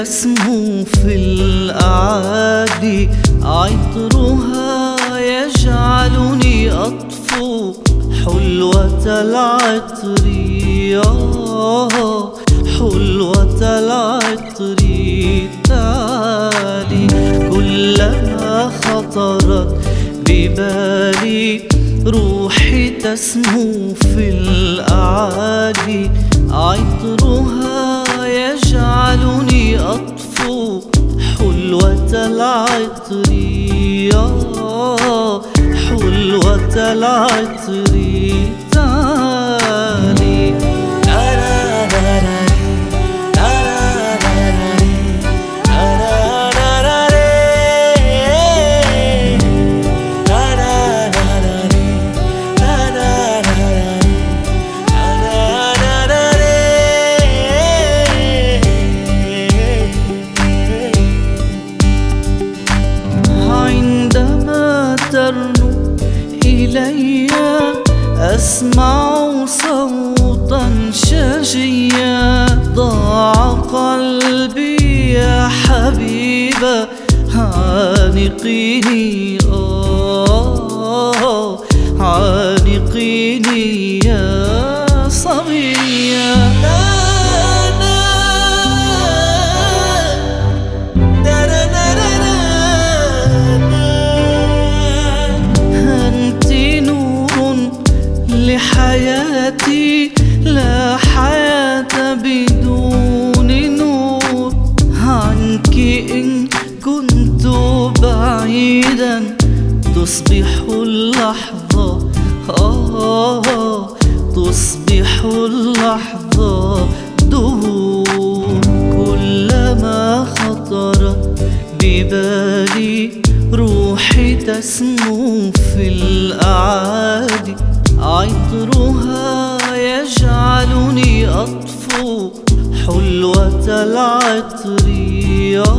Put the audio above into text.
تسمو في الأعالي، عطرها يجعلني أطفو حلوة العطر، حلوة العطر. تعالي كلما خطرت ببالي روحي تسمو في الأعالي، عطرها يجعلني أطفو حلوة العطر، حلوة العطر. تعالي ترنو إلي أسمع صوتا شجيا، ضاع قلبي يا حبيبة عانقيني، عانقيني يا صبية. لحياتي لا حياة بدون نور، عنك إن كنت بعيدا تصبح اللحظة، تصبح اللحظة دهور. كلما خطرت ببالي روحي تسمو في الأعالي، عطرها يجعلني أطفو حلوة العطر،